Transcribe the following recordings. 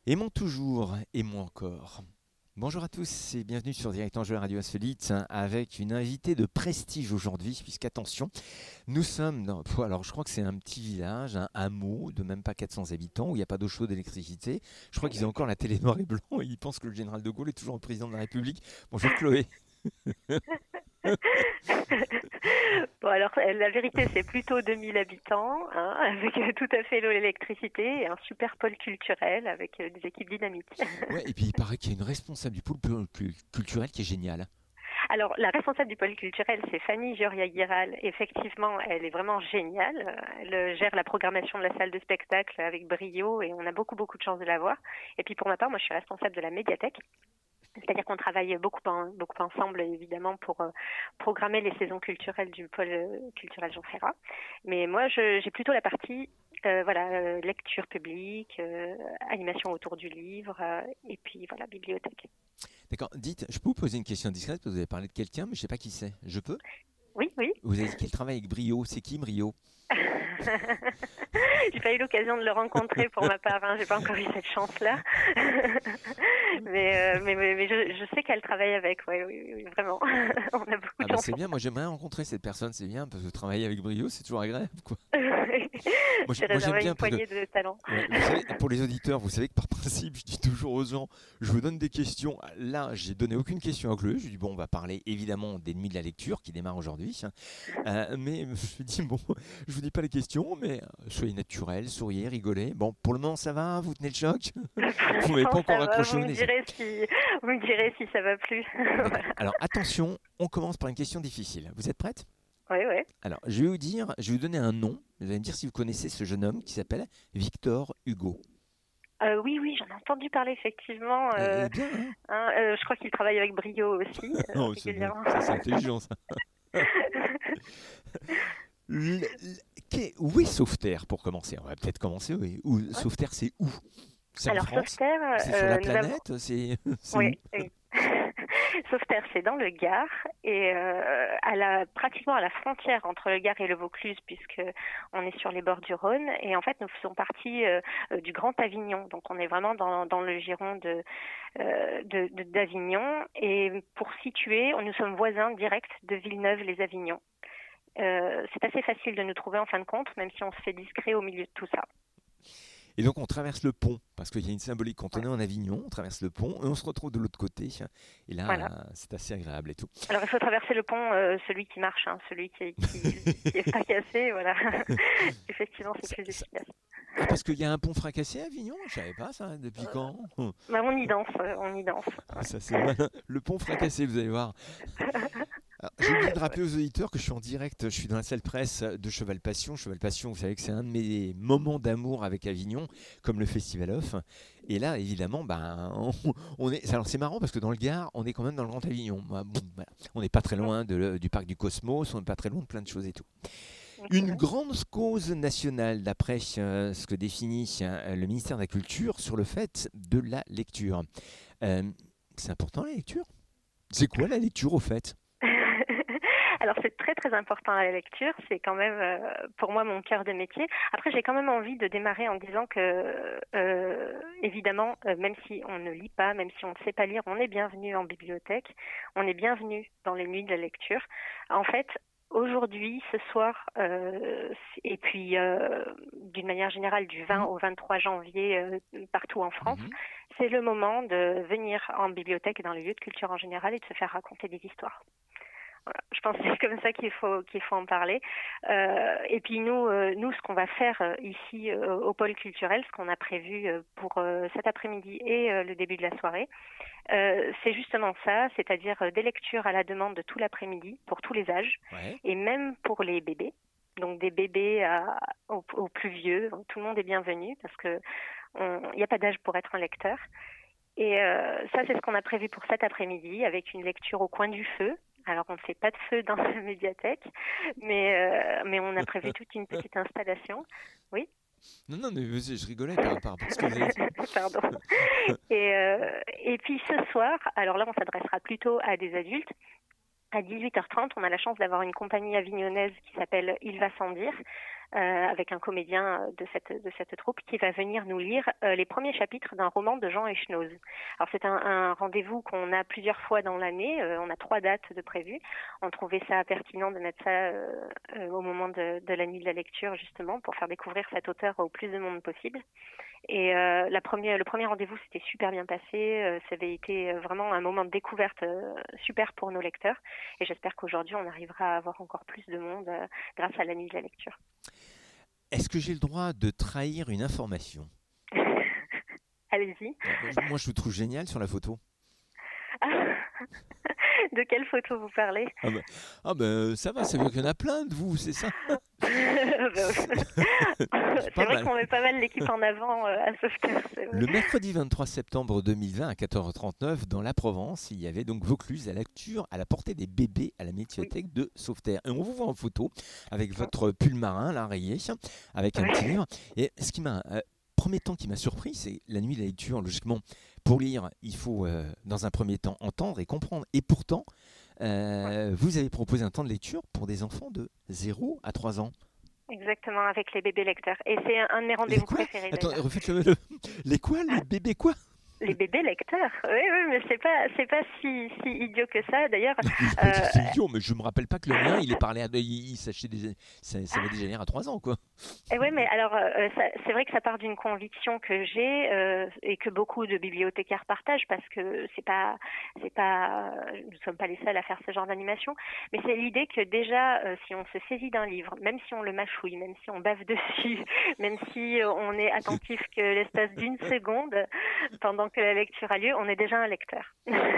Aimons toujours, aimons encore. Bonjour à tous et bienvenue sur Direct Enjeu Radio Insolite avec une invitée de prestige aujourd'hui puisqu'attention, nous sommes dans, alors je crois que c'est un petit village, un hameau de même pas 400 habitants où il n'y a pas d'eau chaude, d'électricité. Je crois qu'ils ont encore la télé noir et blanc et ils pensent que le général de Gaulle est toujours le président de la République. Bonjour Chloé. Bon, alors, la vérité, c'est plutôt 2000 habitants, hein, avec tout à fait l'eau et l'électricité, et un super pôle culturel avec des équipes dynamiques. Ouais, et puis il paraît qu'il y a une responsable du pôle culturel qui est géniale. Alors, la responsable du pôle culturel, c'est Fanny Joria-Guiral. Effectivement, elle est vraiment géniale. Elle gère la programmation de la salle de spectacle avec brio, et on a beaucoup, beaucoup de chance de la voir. Et puis, pour ma part, moi, je suis responsable de la médiathèque. C'est-à-dire qu'on travaille beaucoup ensemble, évidemment, pour programmer les saisons culturelles du pôle culturel Jean Ferrat. Mais moi, j'ai plutôt la partie lecture publique, animation autour du livre, et puis voilà, bibliothèque. D'accord, dites, je peux vous poser une question discrète parce que vous avez parlé de quelqu'un mais je ne sais pas qui c'est. Je peux? Oui, oui. Vous avez dit qu'elle travaille avec brio, c'est qui brio? J'ai pas eu l'occasion de le rencontrer pour ma part, hein. J'ai pas encore eu cette chance-là. mais je sais qu'elle travaille avec, ouais, oui, oui, vraiment. On a beaucoup Ah de bah chance. c'est bien, moi j'aimerais rencontrer cette personne, c'est bien, parce que travailler avec brio, c'est toujours agréable, quoi. C'est Moi j'aime réservé à bien une parce que, poignée de talents. ouais, vous savez, pour les auditeurs, vous savez que par principe, je dis toujours aux gens, je vous donne des questions. Là, j'ai donné aucune question à Chloé, je lui dis bon, on va parler évidemment des nuits de la lecture qui démarre aujourd'hui. Mais je lui dis bon, je vous dis pas les questions, mais soyez naturel, souriez, rigolez. Bon, pour le moment ça va, vous tenez le choc? Pour Vous m'avez pas l'instant, encore ça va. accroché au nez. Vous me direz si ça va plus. D'accord. Voilà. Alors attention, on commence par une question difficile. Vous êtes prête? Oui, oui. Alors, je vais vous dire, je vais vous donner un nom. Vous allez me dire si vous connaissez ce jeune homme qui s'appelle Victor Hugo. Oui, oui, j'en ai entendu parler effectivement. Eh bien, hein. Je crois qu'il travaille avec brio aussi, Oh, c'est bien. régulièrement. Ça, c'est intelligent, ça. Où est Sauveterre pour commencer? On va peut-être commencer. Oui. Ouais. Sauveterre, c'est où? C'est en Alors, France? Sauveterre, C'est sur la nous avons. planète? C'est Oui, où? oui. Sauveterre, c'est dans le Gard et pratiquement à la frontière entre le Gard et le Vaucluse, puisque on est sur les bords du Rhône. Et en fait, nous faisons partie du Grand Avignon, donc on est vraiment dans le giron d'Avignon. Et pour situer, nous sommes voisins directs de Villeneuve-les-Avignon. C'est assez facile de nous trouver en fin de compte, même si on se fait discret au milieu de tout ça. Et donc, on traverse le pont, parce qu'il y a une symbolique. Quand on Ouais. est en Avignon, on traverse le pont et on se retrouve de l'autre côté. Et là, Voilà. c'est assez agréable et tout. Alors il faut traverser le pont, celui qui marche, hein, celui qui est pas cassé, voilà. Effectivement, c'est Ça- plus ça- efficace. Ah, parce qu'il y a un pont fracassé à Avignon? Je savais pas ça. Depuis Euh, quand? Bah, on y danse, on y danse. Ah, ça c'est malin. Le pont fracassé, vous allez voir. Alors, j'ai oublié de rappeler aux auditeurs que je suis en direct, je suis dans la salle presse de Cheval Passion. Cheval Passion, vous savez que c'est un de mes moments d'amour avec Avignon, comme le Festival Off. Et là, évidemment, ben, on est. Alors c'est marrant parce que dans le Gard, on est quand même dans le Grand Avignon. Bon, voilà. On n'est pas très loin du parc du Cosmos, on n'est pas très loin de plein de choses et tout. Une grande cause nationale, d'après ce que définit le ministère de la Culture, sur le fait de la lecture. Euh, c'est important la lecture? C'est quoi la lecture au fait? Alors c'est très très important à la lecture, c'est quand même pour moi mon cœur de métier. Après j'ai quand même envie de démarrer en disant que évidemment même si on ne lit pas, même si on ne sait pas lire, on est bienvenu en bibliothèque, on est bienvenu dans les nuits de la lecture. En fait, aujourd'hui, ce soir, et puis d'une manière générale du 20 au 23 janvier partout en France, Mhm. c'est le moment de venir en bibliothèque et dans les lieux de culture en général et de se faire raconter des histoires. Voilà. Je pense que c'est comme ça qu'il faut en parler. Et puis nous, ce qu'on va faire ici au pôle culturel, ce qu'on a prévu pour cet après-midi et le début de la soirée, c'est justement ça, c'est-à-dire des lectures à la demande de tout l'après-midi pour tous les âges Ouais. et même pour les bébés. Donc des bébés aux plus vieux, donc, tout le monde est bienvenu parce que il n'y a pas d'âge pour être un lecteur. Et ça, c'est ce qu'on a prévu pour cet après-midi, avec une lecture au coin du feu. Alors, on ne fait pas de feu dans la médiathèque, mais on a prévu toute une petite installation. Oui. Non, non, mais je rigolais par rapport à ce que vous avez dit. Pardon. Et puis ce soir, alors là, on s'adressera plutôt à des adultes. À 18h30, on a la chance d'avoir une compagnie avignonnaise qui s'appelle Il va sans dire, avec un comédien de cette troupe qui va venir nous lire les premiers chapitres d'un roman de Jean Echenoz. Alors c'est un rendez-vous qu'on a plusieurs fois dans l'année, on a 3 dates de prévues. On trouvait ça pertinent de mettre ça au moment de la nuit de la lecture justement pour faire découvrir cet auteur au plus de monde possible. Et le premier rendez-vous s'était super bien passé, ça avait été vraiment un moment de découverte super pour nos lecteurs et j'espère qu'aujourd'hui on arrivera à avoir encore plus de monde grâce à la nuit de la lecture. Est-ce que j'ai le droit de trahir une information? Allez-y. Moi je vous trouve génial sur la photo. De quelle photo vous parlez? Ça va, ça veut dire qu'il y en a plein de vous, c'est ça? C'est vrai qu'on met pas mal l'équipe en avant à Sauveterre. Le mercredi 23 septembre 2020 à 14h39, dans la Provence, il y avait donc Vaucluse à la lecture à la portée des bébés à la médiathèque de Sauveterre. Et on vous voit en photo avec votre pull marin, là, rayé, avec un petit livre. Et ce qui m'a... premier temps qui m'a surpris, c'est la nuit de la lecture. Logiquement, pour lire, il faut dans un premier temps entendre et comprendre. Et pourtant, vous avez proposé un temps de lecture pour des enfants de 0 à 3 ans. Exactement, avec les bébés lecteurs. Et c'est un de mes rendez-vous préférés. Attends, refaites-le. Les quoi? Les bébés quoi? Les bébés lecteurs. Oui, mais c'est pas si idiot que ça. D'ailleurs, c'est idiot, mais je me rappelle pas que le mien, il s'achetait ça va déjà lire à 3 ans, quoi. Et oui, mais alors, c'est vrai que ça part d'une conviction que j'ai et que beaucoup de bibliothécaires partagent parce que c'est pas, nous sommes pas les seuls à faire ce genre d'animation. Mais c'est l'idée que déjà, si on se saisit d'un livre, même si on le mâchouille, même si on bave dessus, même si on est attentif que l'espace d'une seconde pendant que la lecture a lieu, on est déjà un lecteur.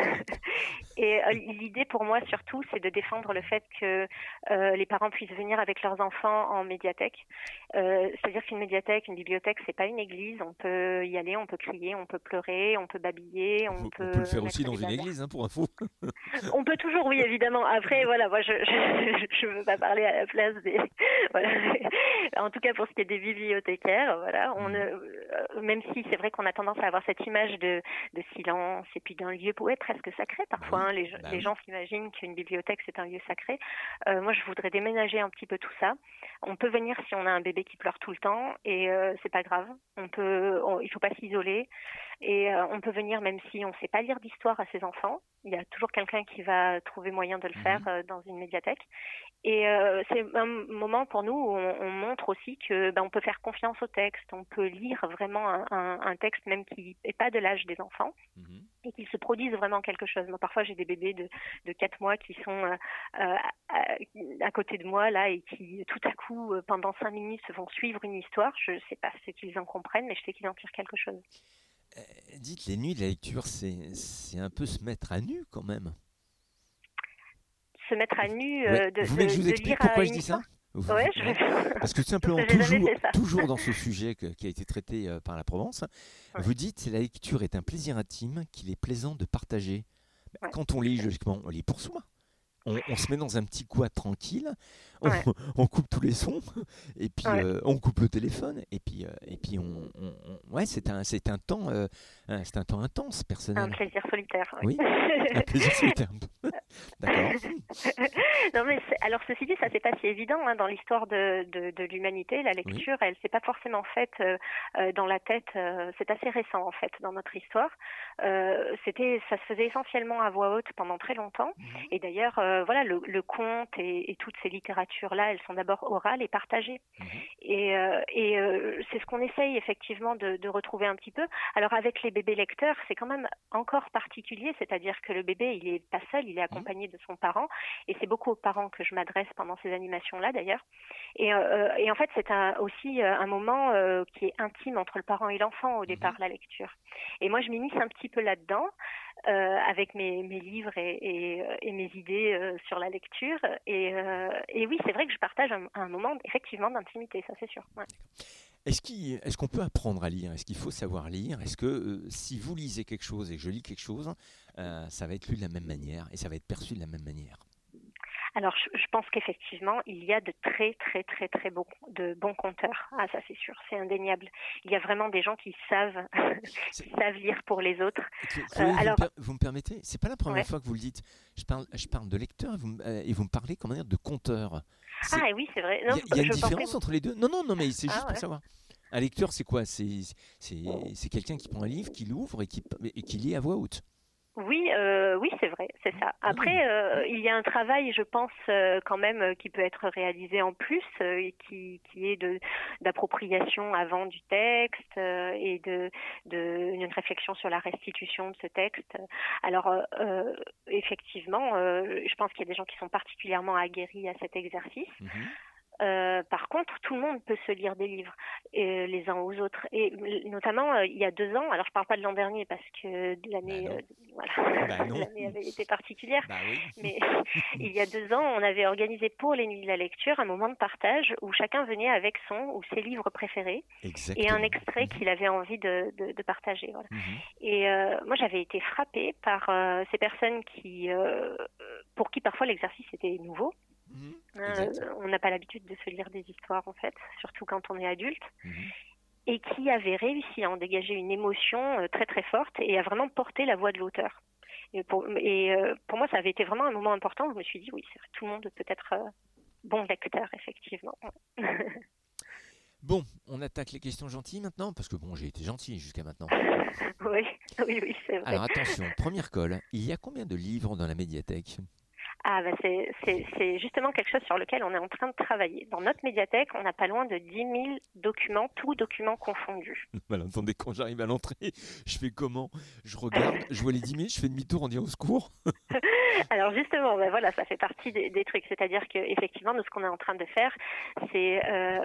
Et l'idée pour moi surtout, c'est de défendre le fait que les parents puissent venir avec leurs enfants en médiathèque. C'est-à-dire qu'une médiathèque, une bibliothèque, c'est pas une église. On peut y aller, on peut crier, on peut pleurer, on peut babiller, on peut le faire aussi dans une église, pour info. On peut toujours, oui, évidemment. Après, voilà, moi, je veux pas parler à la place des. Voilà. En tout cas, pour ce qui est des bibliothécaires, voilà, même si c'est vrai qu'on a tendance à avoir cette image de silence et puis d'un lieu presque sacré parfois. Hein, les gens s'imaginent qu'une bibliothèque c'est un lieu sacré. Moi, je voudrais déménager un petit peu tout ça. On peut venir si on a un bébé qui pleure tout le temps et c'est pas grave. Il faut pas s'isoler et on peut venir même si on sait pas lire d'histoire à ses enfants. Il y a toujours quelqu'un qui va trouver moyen de le faire dans une médiathèque. Et c'est un moment pour nous où on montre aussi que on peut faire confiance au texte, on peut lire vraiment un texte même qui n'est pas de l'âge des enfants et qu'il se produise vraiment quelque chose. Moi, parfois, j'ai des bébés de 4 mois qui sont à côté de moi là et qui tout à coup, pendant 5 minutes, vont suivre une histoire. Je ne sais pas ce qu'ils en comprennent, mais je sais qu'ils en tirent quelque chose. Dites, les nuits de la lecture, c'est un peu se mettre à nu quand même. Se mettre à nu Vous voulez que je vous explique pourquoi je dis ça? Ouais, parce que tout simplement, toujours dans ce sujet qui a été traité par la Provence, vous dites que la lecture est un plaisir intime qu'il est plaisant de partager. Quand on lit, logiquement, on lit pour soi. On se met dans un petit coin tranquille, on coupe tous les sons, et puis on coupe le téléphone, et puis c'est un temps intense, personnel. Un plaisir solitaire. Oui, un plaisir solitaire. D'accord. Non mais alors ceci dit, ça c'est pas si évident dans l'histoire de l'humanité. La lecture, elle s'est pas forcément faite dans la tête. C'est assez récent en fait dans notre histoire. Ça se faisait essentiellement à voix haute pendant très longtemps. Et d'ailleurs, le conte et toutes ces littératures-là, elles sont d'abord orales et partagées. Et c'est ce qu'on essaye effectivement de retrouver un petit peu. Alors avec les bébés lecteurs, c'est quand même encore particulier, c'est-à-dire que le bébé, il est pas seul, il est accompagné de son parent. Et c'est beaucoup aux parents que je m'adresse pendant ces animations-là d'ailleurs. Et en fait, c'est aussi un moment qui est intime entre le parent et l'enfant au départ, la lecture. Et moi, je m'immisce un petit peu là-dedans. Avec mes livres et mes idées sur la lecture. Et oui, c'est vrai que je partage un moment effectivement d'intimité, ça c'est sûr. Ouais. Est-ce qu'on peut apprendre à lire? Est-ce qu'il faut savoir lire? Est-ce que si vous lisez quelque chose et que je lis quelque chose, ça va être lu de la même manière et ça va être perçu de la même manière? Alors, je pense qu'effectivement, il y a de très, très, très, très de bons conteurs. Ah, ça, c'est sûr, c'est indéniable. Il y a vraiment des gens qui savent, qui savent lire pour les autres. Chloé, Alors, vous me permettez, c'est pas la première ouais. fois que vous le dites. Je parle de lecteur et vous me parlez, comment dire, de conteur. Ah, oui, c'est vrai. Non, Il y a une je pensais. différence entre les deux? Non, non, non, mais c'est Ah, juste pour ouais. savoir. Un lecteur, c'est quoi? C'est quelqu'un qui prend un livre, qui l'ouvre et qui lit à voix haute. Oui, oui, c'est vrai, c'est ça. Non, non, Après, mais- il y a un travail, je pense, quand même, qui peut être réalisé en plus, et qui est d'appropriation avant du texte et une réflexion sur la restitution de ce texte. Alors, effectivement, je pense qu'il y a des gens qui sont particulièrement aguerris à cet exercice. Mhm. Par contre, tout le monde peut se lire des livres les uns aux autres. Et notamment, il y a 2 ans, alors je ne parle pas de l'an dernier parce que Bah l'année non. voilà, Bah non. l'année avait été particulière, Bah oui. mais il y a 2 ans, on avait organisé pour les Nuits de la Lecture un moment de partage où chacun venait avec son ou ses livres préférés et un Exactement. extrait qu'il avait envie de partager. Voilà. Mhm. Et moi, j'avais été frappée par ces personnes pour qui parfois l'exercice était nouveau. Mhm. Exact. On n'a pas l'habitude de se lire des histoires en fait, surtout quand on est adulte, Mhm. et qui avait réussi à en dégager une émotion très très forte et à vraiment porter la voix de l'auteur. Pour moi, ça avait été vraiment un moment important où je me suis dit, oui, c'est vrai, tout le monde peut être bon lecteur, effectivement. Bon, on attaque les questions gentilles maintenant, parce que bon, j'ai été gentil jusqu'à maintenant. Oui, oui, oui, c'est vrai. Alors attention, première colle. Il y a combien de livres dans la médiathèque? Ah, bah c'est justement quelque chose sur lequel on est en train de travailler. Dans notre médiathèque, on n'a pas loin de 10 000 documents, tous documents confondus. Attendez, quand j'arrive à l'entrée, je fais comment? Je regarde, je vois les 10 000, je fais demi-tour en disant au secours. Alors justement, ben voilà, ça fait partie des trucs. C'est-à-dire qu'effectivement, nous, ce qu'on est en train de faire, c'est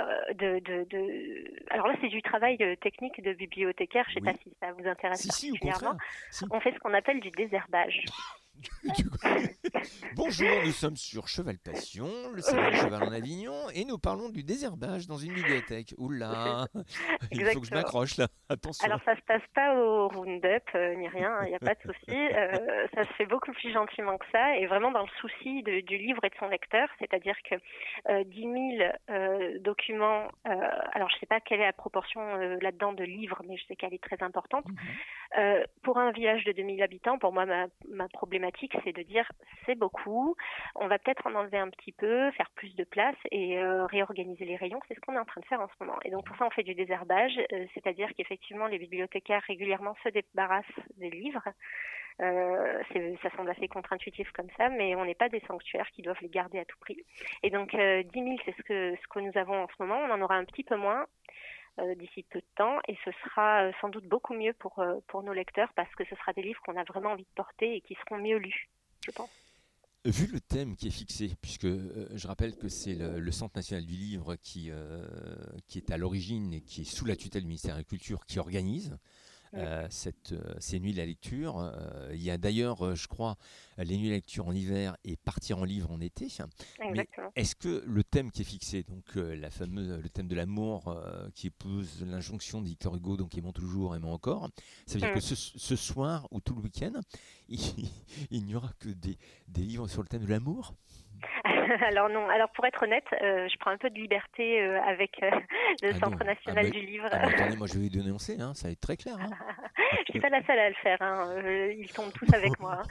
Alors là, c'est du travail technique de bibliothécaire. Je ne sais Oui. pas si ça vous intéresse Si, au particulièrement. contraire. Si. On fait ce qu'on appelle du désherbage. Bonjour, nous sommes sur Cheval Passion, le salon de cheval en Avignon, et nous parlons du désherbage dans une bibliothèque. Oula, il faut que je Exactement. m'accroche là, attention. Alors ça se passe pas au Roundup ni rien, il n'y a pas de souci. Ça se fait beaucoup plus gentiment que ça et vraiment dans le souci du livre et de son lecteur, c'est-à-dire que 10 000 documents. Alors je sais pas quelle est la proportion là-dedans de livres, mais je sais qu'elle est très importante. Pour un village de 2000 habitants, pour moi ma problématique c'est de dire c'est beaucoup, on va peut-être en enlever un petit peu, faire plus de place et réorganiser les rayons. C'est ce qu'on est en train de faire en ce moment. Et donc pour ça on fait du désherbage, c'est-à-dire qu'effectivement les bibliothécaires régulièrement se débarrassent des livres. Ça semble assez contre-intuitif comme ça, mais on n'est pas des sanctuaires qui doivent les garder à tout prix. Et donc 10 000, c'est ce que nous avons en ce moment. On en aura un petit peu moins d'ici peu de temps, et ce sera sans doute beaucoup mieux pour nos lecteurs, parce que ce sera des livres qu'on a vraiment envie de porter et qui seront mieux lus, je pense. Vu le thème qui est fixé, puisque je rappelle que c'est le Centre national du livre qui est à l'origine et qui est sous la tutelle du ministère de la Culture qui organise ces nuits de la lecture. Il y a d'ailleurs, je crois, les nuits de la lecture en hiver et partir en livre en été. Mais Exactement. est-ce que le thème qui est fixé, donc le thème de l'amour qui épouse l'injonction de Victor Hugo, donc aimons toujours, aimons encore, ça veut dire que ce soir ou tout le week-end, il n'y aura que des livres sur le thème de l'amour? Alors non, alors pour être honnête, je prends un peu de liberté avec le Centre national du livre. Attendez, moi je vais dénoncer, ça va être très clair. Je suis pas la seule à le faire, ils tombent tous avec moi.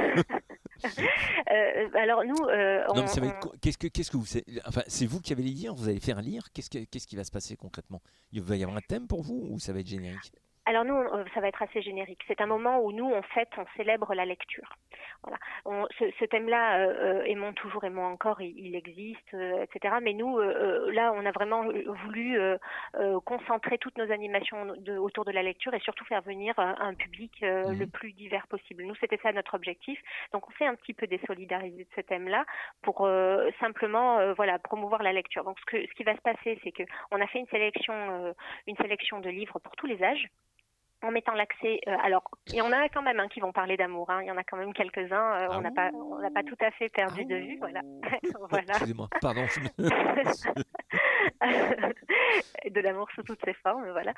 Alors nous, non, mais ça va être. Qu'est-ce que vous. Enfin, c'est vous qui allez les lire, vous allez faire lire. Qu'est-ce qui va se pascer concrètement? Il va y avoir un thème pour vous ou ça va être générique? Alors nous, ça va être assez générique. C'est un moment où nous, on fête, on célèbre la lecture. Voilà. Ce thème-là, aimons toujours, aimons encore, il existe, etc. Mais nous, là, on a vraiment voulu concentrer toutes nos animations autour de la lecture et surtout faire venir un public le plus divers possible. Nous, c'était ça notre objectif. Donc, on s'est un petit peu désolidariser de ce thème-là pour simplement, promouvoir la lecture. Donc, ce qui va se passer, c'est que on a fait une sélection de livres pour tous les âges, en mettant l'accès. Alors, il y en a quand même qui vont parler d'amour. Il y en a quand même quelques-uns. On n'a pas tout à fait perdu de vue. Voilà. Voilà. Excusez-moi, pardon. de l'amour sous toutes ses formes, voilà.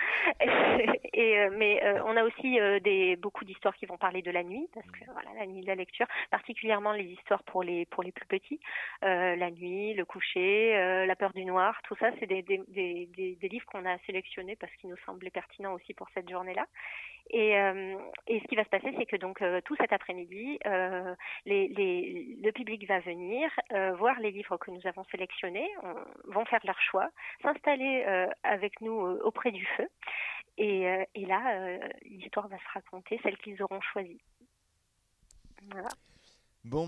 Mais on a aussi beaucoup d'histoires qui vont parler de la nuit, parce que voilà, la nuit de la lecture, particulièrement les histoires pour les plus petits, la nuit, le coucher, la peur du noir, tout ça, c'est des livres qu'on a sélectionnés parce qu'ils nous semblaient pertinents aussi pour cette journée-là. Et ce qui va se passer, c'est que donc tout cet après-midi, le public va venir voir les livres que nous avons sélectionnés, vont faire leur choix, s'installer avec nous auprès du feu, et là, l'histoire va se raconter, celle qu'ils auront choisie. Voilà. Bon,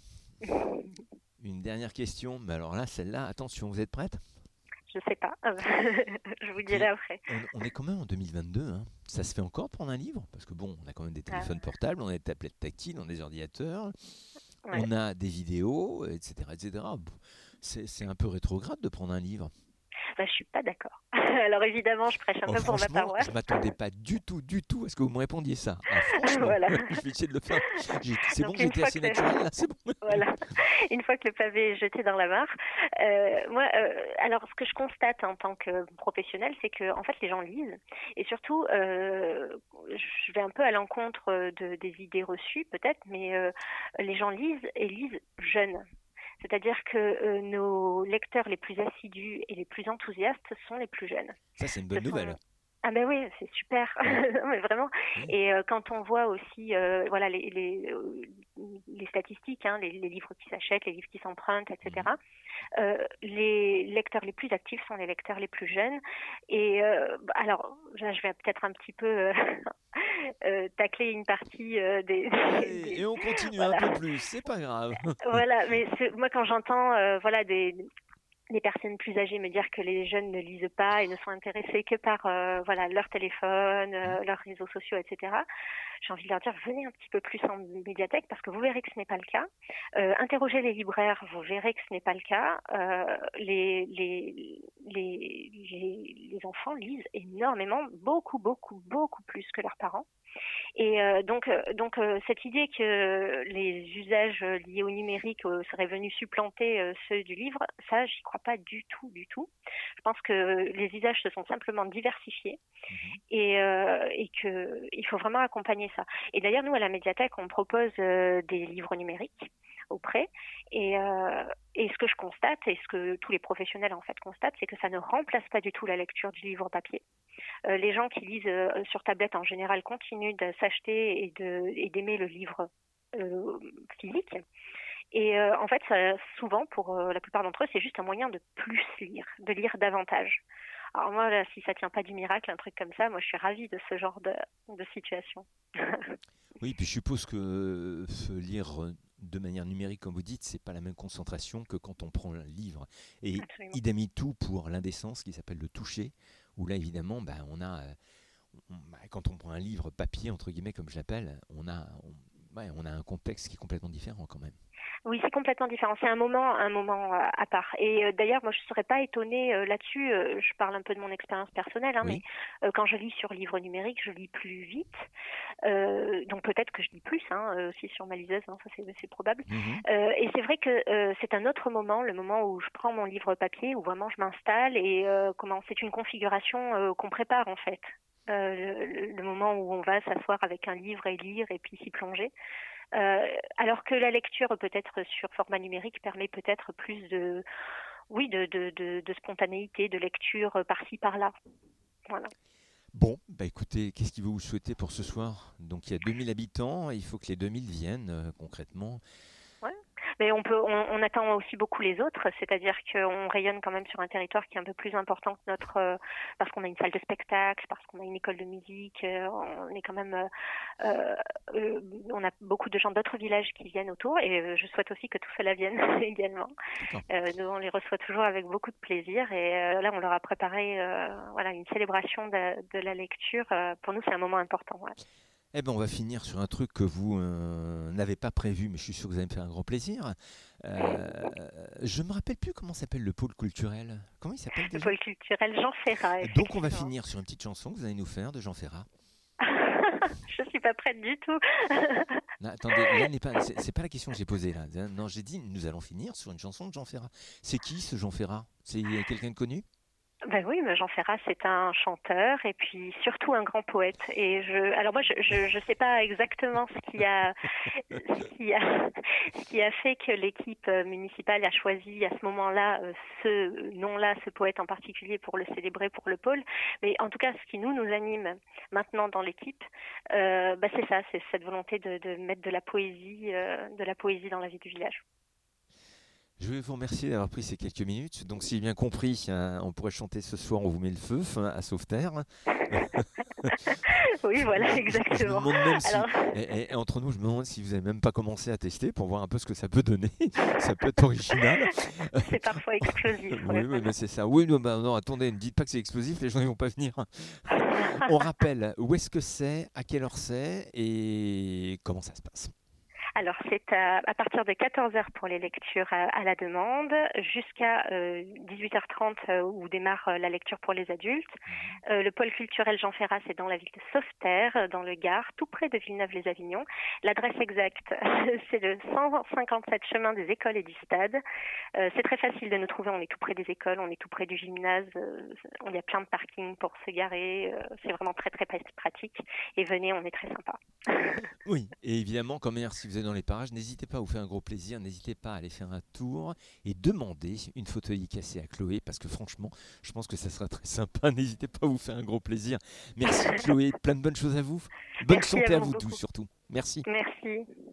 une dernière question, mais alors là, celle-là, attention, vous êtes prête ? Je sais pas, je vous dirai après. On est quand même en 2022, hein. Ça se fait encore prendre un livre ? Parce que bon, on a quand même des téléphones portables, on a des tablettes tactiles, on a des ordinateurs, on a des vidéos, etc. etc. Bon, c'est un peu rétrograde de prendre un livre. Je suis pas d'accord. Alors évidemment, je prêche un peu pour ma paroisse. Je m'attendais pas du tout à ce que vous me répondiez ça. Ah, franchement, voilà. Je vais essayer de le faire. C'est bon, j'étais assez naturel là, c'est bon. Voilà. Une fois que le pavé est jeté dans la mare, alors ce que je constate en tant que professionnelle, c'est que en fait les gens lisent, et surtout, je vais un peu à l'encontre des idées reçues peut-être, mais les gens lisent et lisent jeunes. C'est-à-dire que nos lecteurs les plus assidus et les plus enthousiastes sont les plus jeunes. Ça, c'est une bonne nouvelle. Ah ben oui, c'est super, mais vraiment. Et quand on voit aussi, voilà, les statistiques, hein, les livres qui s'achètent, les livres qui s'empruntent, etc. Les lecteurs les plus actifs sont les lecteurs les plus jeunes. Et alors, là, je vais peut-être un petit peu tacler une partie des... Et on continue un peu plus, c'est pas grave. Voilà, mais moi quand j'entends voilà des personnes plus âgées me dire que les jeunes ne lisent pas et ne sont intéressés que par voilà leur téléphone, leurs réseaux sociaux, etc. J'ai envie de leur dire, venez un petit peu plus en médiathèque parce que vous verrez que ce n'est pas le cas. Interrogez les libraires, vous verrez que ce n'est pas le cas. Les enfants lisent énormément, beaucoup plus que leurs parents. Et donc cette idée que les usages liés au numérique seraient venus supplanter ceux du livre, ça, j'y crois pas du tout. Je pense que les usages se sont simplement diversifiés et qu'il faut vraiment accompagner ça. Et d'ailleurs, nous, à la médiathèque, on propose des livres numériques auprès. Et ce que je constate, et ce que tous les professionnels en fait constatent, c'est que ça ne remplace pas du tout la lecture du livre papier. Les gens qui lisent sur tablette en général continuent de s'acheter et d'aimer le livre physique. Et en fait, ça, souvent, pour la plupart d'entre eux, c'est juste un moyen de plus lire, de lire davantage. Alors moi, là, si ça tient pas du miracle, un truc comme ça, moi je suis ravie de ce genre de situation. Oui, puis je suppose que se lire de manière numérique, comme vous dites, c'est pas la même concentration que quand on prend un livre. Et idem pour l'indécence qui s'appelle le toucher, où là évidemment, on a, quand on prend un livre papier entre guillemets comme je l'appelle, on a un contexte qui est complètement différent quand même. Oui, c'est complètement différent. C'est un moment à part. Et d'ailleurs, moi, je ne serais pas étonnée là-dessus. Je parle un peu de mon expérience personnelle, hein, mais quand je lis sur livre numérique, je lis plus vite. Donc peut-être que je lis plus aussi sur ma liseuse, hein, ça c'est probable. Et c'est vrai que c'est un autre moment, le moment où je prends mon livre papier, où vraiment je m'installe et c'est une configuration qu'on prépare en fait. Le moment où on va s'asseoir avec un livre et lire et puis s'y plonger. Alors que la lecture peut-être sur format numérique permet peut-être plus de spontanéité, de lecture par-ci par-là. Voilà. Bon, écoutez, qu'est-ce qu'il vous souhaiter pour ce soir ? Donc il y a 2000 habitants, il faut que les 2000 viennent concrètement. Ouais. Mais on attend aussi beaucoup les autres, c'est-à-dire qu'on rayonne quand même sur un territoire qui est un peu plus important que notre, parce qu'on a une salle de spectacle, parce qu'on a une école de musique, on est quand même, on a beaucoup de gens d'autres villages qui viennent autour, et je souhaite aussi que tout cela vienne également. Nous, on les reçoit toujours avec beaucoup de plaisir, et là, on leur a préparé, une célébration de la lecture. Pour nous, c'est un moment important. Ouais. Eh ben, on va finir sur un truc que vous n'avez pas prévu, mais je suis sûr que vous allez me faire un grand plaisir. Je ne me rappelle plus comment s'appelle le pôle culturel. Comment il s'appelle déjà ? Le pôle culturel Jean Ferrat. Donc on va finir sur une petite chanson que vous allez nous faire de Jean Ferrat. Je suis pas prête du tout. Non, attendez, là c'est pas la question que j'ai posée là. Non, j'ai dit nous allons finir sur une chanson de Jean Ferrat. C'est qui ce Jean Ferrat? C'est quelqu'un de connu? Ben oui, mais Jean Ferrat, c'est un chanteur et puis surtout un grand poète. Alors moi, je sais pas exactement ce qui a fait que l'équipe municipale a choisi à ce moment-là ce nom-là, ce poète en particulier pour le célébrer pour le pôle. Mais en tout cas, ce qui nous anime maintenant dans l'équipe, c'est ça, c'est cette volonté de mettre de la poésie dans la vie du village. Je vais vous remercier d'avoir pris ces quelques minutes. Donc, si j'ai bien compris, on pourrait chanter ce soir On vous met le feu à Sauveterre. Oui, voilà, Je me exactement. demande même si, Alors, et entre nous, je me demande si vous n'avez même pas commencé à tester pour voir un peu ce que ça peut donner. Ça peut être original. c'est parfois explosif. Oui, Ouais. mais c'est ça. Oui, non, attendez, ne dites pas que c'est explosif, les gens ne vont pas venir. On rappelle où est-ce que c'est, à quelle heure c'est et comment ça se passe. Alors, c'est à partir de 14 heures pour les lectures à la demande, jusqu'à 18h30 où démarre la lecture pour les adultes. Le pôle culturel Jean Ferrat, c'est dans la ville de Sauveterre, dans le Gard, tout près de Villeneuve-les-Avignon. L'adresse exacte, c'est le 157 chemin des écoles et du stade. C'est très facile de nous trouver, on est tout près des écoles, on est tout près du gymnase, il y a plein de parkings pour se garer, c'est vraiment très très pratique. Et venez, on est très sympa. Oui, et évidemment, comme hier, si vous êtes dans les parages, n'hésitez pas à vous faire un gros plaisir, n'hésitez pas à aller faire un tour et demander une photo dédicacée à Chloé, parce que franchement, je pense que ça sera très sympa. N'hésitez pas à vous faire un gros plaisir. Merci Chloé, plein de bonnes choses à vous. Bonne Merci santé à vous vous beaucoup. tous surtout. Merci. Merci.